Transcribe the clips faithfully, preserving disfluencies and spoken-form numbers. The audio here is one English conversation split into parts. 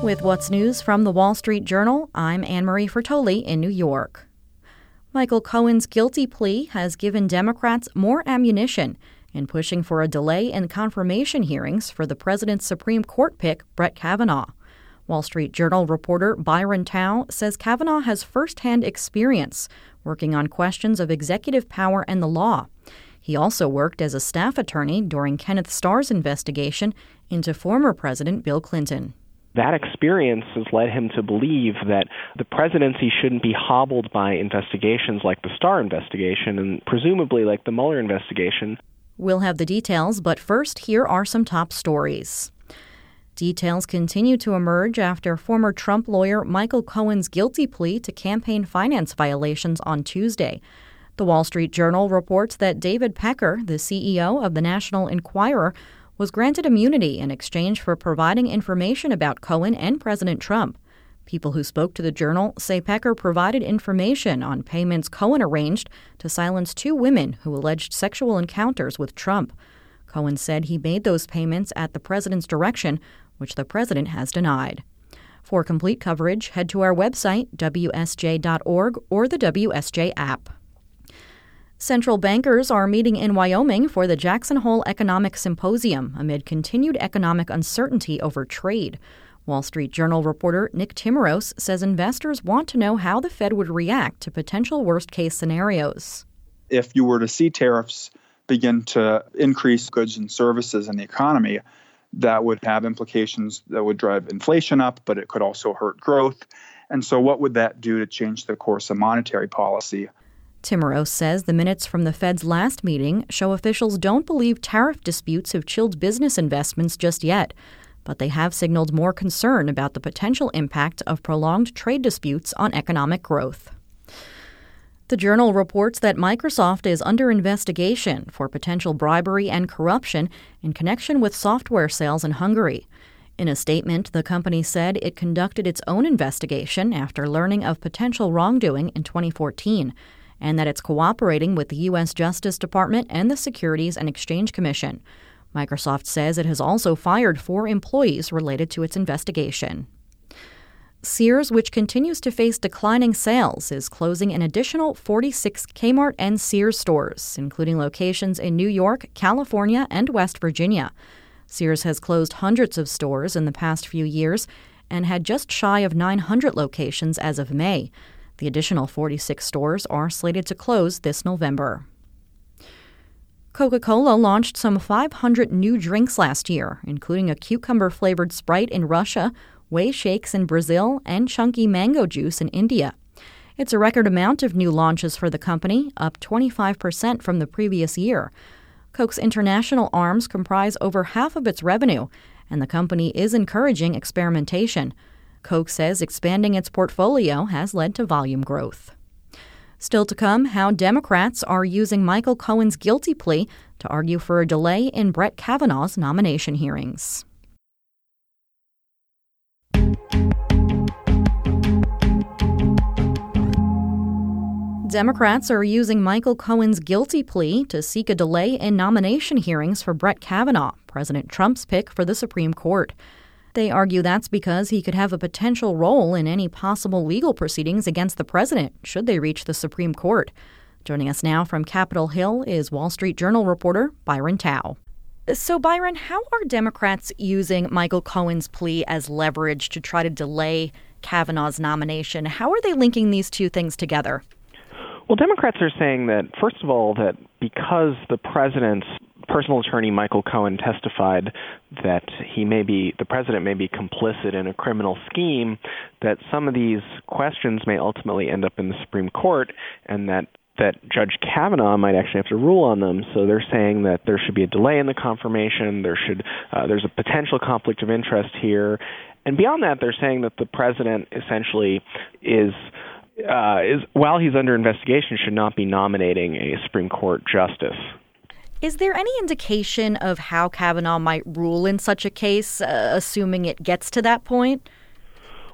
With what's news from the Wall Street Journal, I'm Anne-Marie Fertoli in New York. Michael Cohen's guilty plea has given Democrats more ammunition in pushing for a delay in confirmation hearings for the president's Supreme Court pick, Brett Kavanaugh. Wall Street Journal reporter Byron Tao says Kavanaugh has firsthand experience working on questions of executive power and the law. He also worked as a staff attorney during Kenneth Starr's investigation into former President Bill Clinton. That experience has led him to believe that the presidency shouldn't be hobbled by investigations like the Starr investigation and presumably like the Mueller investigation. We'll have the details, but first, here are some top stories. Details continue to emerge after former Trump lawyer Michael Cohen's guilty plea to campaign finance violations on Tuesday. The Wall Street Journal reports that David Pecker, the C E O of the National Enquirer, was granted immunity in exchange for providing information about Cohen and President Trump. People who spoke to the Journal say Pecker provided information on payments Cohen arranged to silence two women who alleged sexual encounters with Trump. Cohen said he made those payments at the president's direction, which the president has denied. For complete coverage, head to our website, W S J dot org, or the W S J app. Central bankers are meeting in Wyoming for the Jackson Hole Economic Symposium amid continued economic uncertainty over trade. Wall Street Journal reporter Nick Timmeros says investors want to know how the Fed would react to potential worst-case scenarios. If you were to see tariffs begin to increase goods and services in the economy, that would have implications that would drive inflation up, but it could also hurt growth. And so what would that do to change the course of monetary policy? Timmeros says the minutes from the Fed's last meeting show officials don't believe tariff disputes have chilled business investments just yet, but they have signaled more concern about the potential impact of prolonged trade disputes on economic growth. The Journal reports that Microsoft is under investigation for potential bribery and corruption in connection with software sales in Hungary. In a statement, the company said it conducted its own investigation after learning of potential wrongdoing in twenty fourteen. And that it's cooperating with the U S Justice Department and the Securities and Exchange Commission. Microsoft says it has also fired four employees related to its investigation. Sears, which continues to face declining sales, is closing an additional forty-six Kmart and Sears stores, including locations in New York, California, and West Virginia. Sears has closed hundreds of stores in the past few years and had just shy of nine hundred locations as of May. The additional forty-six stores are slated to close this November. Coca-Cola launched some five hundred new drinks last year, including a cucumber-flavored Sprite in Russia, Whey Shakes in Brazil, and chunky mango juice in India. It's a record amount of new launches for the company, up twenty-five percent from the previous year. Coke's international arms comprise over half of its revenue, and the company is encouraging experimentation. Coke says expanding its portfolio has led to volume growth. Still to come, how Democrats are using Michael Cohen's guilty plea to argue for a delay in Brett Kavanaugh's nomination hearings. Democrats are using Michael Cohen's guilty plea to seek a delay in nomination hearings for Brett Kavanaugh, President Trump's pick for the Supreme Court. They argue that's because he could have a potential role in any possible legal proceedings against the president, should they reach the Supreme Court. Joining us now from Capitol Hill is Wall Street Journal reporter Byron Tao. So, Byron, how are Democrats using Michael Cohen's plea as leverage to try to delay Kavanaugh's nomination? How are they linking these two things together? Well, Democrats are saying that, first of all, that because the president's personal attorney, Michael Cohen, testified that he may be, the president may be complicit in a criminal scheme, that some of these questions may ultimately end up in the Supreme Court, and that that Judge Kavanaugh might actually have to rule on them. So they're saying that there should be a delay in the confirmation. There should uh, there's a potential conflict of interest here, and beyond that, they're saying that the president essentially is. Uh, is while he's under investigation, should not be nominating a Supreme Court justice. Is there any indication of how Kavanaugh might rule in such a case, uh, assuming it gets to that point?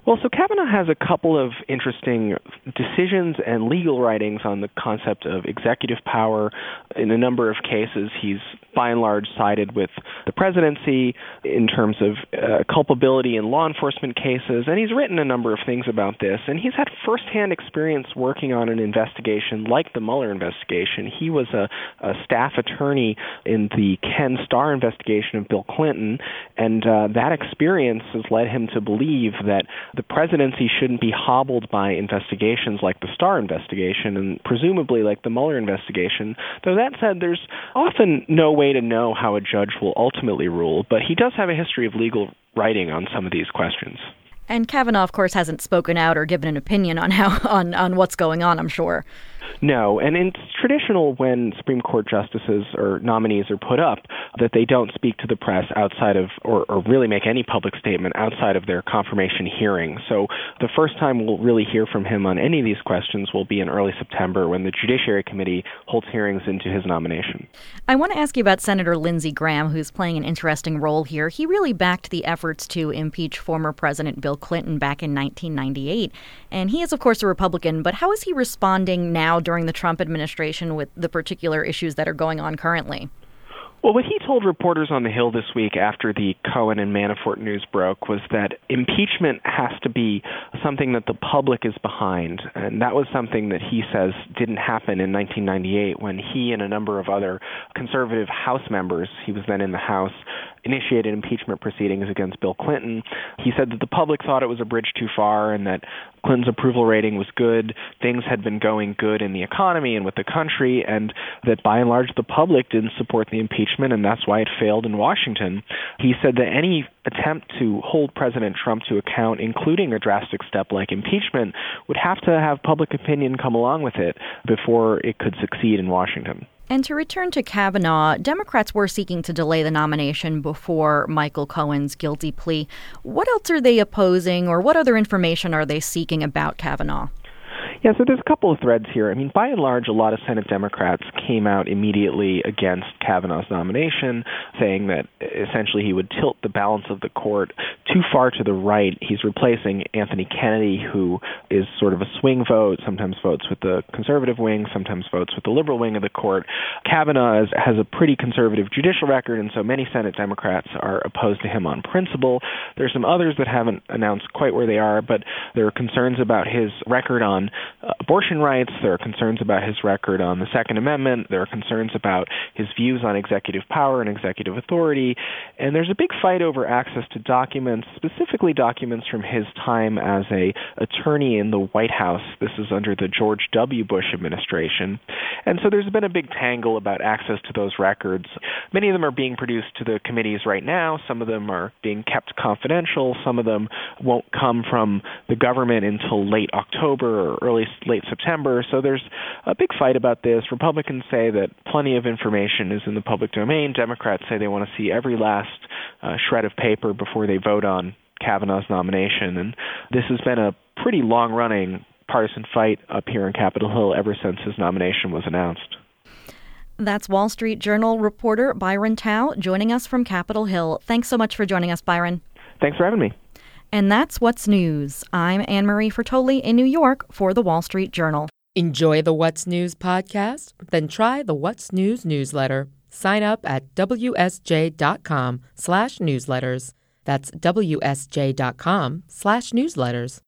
Well, so Kavanaugh has a couple of interesting decisions and legal writings on the concept of executive power. In a number of cases, he's by and large sided with the presidency in terms of uh, culpability in law enforcement cases, and he's written a number of things about this, and he's had firsthand experience working on an investigation like the Mueller investigation. He was a, a staff attorney in the Ken Starr investigation of Bill Clinton, and uh, that experience has led him to believe that the presidency shouldn't be hobbled by investigations like the Starr investigation and presumably like the Mueller investigation. Though that said, there's often no way to know how a judge will ultimately rule, but he does have a history of legal writing on some of these questions. And Kavanaugh, of course, hasn't spoken out or given an opinion on how on, on what's going on, I'm sure. No, and it's traditional when Supreme Court justices or nominees are put up that they don't speak to the press outside of, or, or really make any public statement outside of their confirmation hearing. So the first time we'll really hear from him on any of these questions will be in early September when the Judiciary Committee holds hearings into his nomination. I want to ask you about Senator Lindsey Graham, who's playing an interesting role here. He really backed the efforts to impeach former President Bill Clinton back in nineteen ninety-eight. And he is, of course, a Republican, but how is he responding now during the Trump administration with the particular issues that are going on currently? Well, what he told reporters on the Hill this week after the Cohen and Manafort news broke was that impeachment has to be something that the public is behind. And that was something that he says didn't happen in nineteen ninety-eight when he and a number of other conservative House members, he was then in the House, initiated impeachment proceedings against Bill Clinton. He said that the public thought it was a bridge too far and that Clinton's approval rating was good, things had been going good in the economy and with the country, and that by and large the public didn't support the impeachment, and that's why it failed in Washington. He said that any attempt to hold President Trump to account, including a drastic step like impeachment, would have to have public opinion come along with it before it could succeed in Washington. And to return to Kavanaugh, Democrats were seeking to delay the nomination before Michael Cohen's guilty plea. What else are they opposing, or what other information are they seeking about Kavanaugh? Yeah, so there's a couple of threads here. I mean, by and large, a lot of Senate Democrats came out immediately against Kavanaugh's nomination, saying that essentially he would tilt the balance of the court too far to the right. He's replacing Anthony Kennedy, who is sort of a swing vote, sometimes votes with the conservative wing, sometimes votes with the liberal wing of the court. Kavanaugh is, has a pretty conservative judicial record, and so many Senate Democrats are opposed to him on principle. There's some others that haven't announced quite where they are, but there are concerns about his record on Uh, abortion rights. There are concerns about his record on the Second Amendment. There are concerns about his views on executive power and executive authority. And there's a big fight over access to documents, specifically documents from his time as a attorney in the White House. This is under the George W. Bush administration. And so there's been a big tangle about access to those records. Many of them are being produced to the committees right now. Some of them are being kept confidential. Some of them won't come from the government until late October or early late September. So there's a big fight about this. Republicans say that plenty of information is in the public domain. Democrats say they want to see every last uh, shred of paper before they vote on Kavanaugh's nomination. And this has been a pretty long-running partisan fight up here on Capitol Hill ever since his nomination was announced. That's Wall Street Journal reporter Byron Tao joining us from Capitol Hill. Thanks so much for joining us, Byron. Thanks for having me. And that's What's News. I'm Anne-Marie Fertoli in New York for the Wall Street Journal. Enjoy the What's News podcast? Then try the What's News newsletter. Sign up at W S J dot com slash newsletters. That's W S J dot com slash newsletters.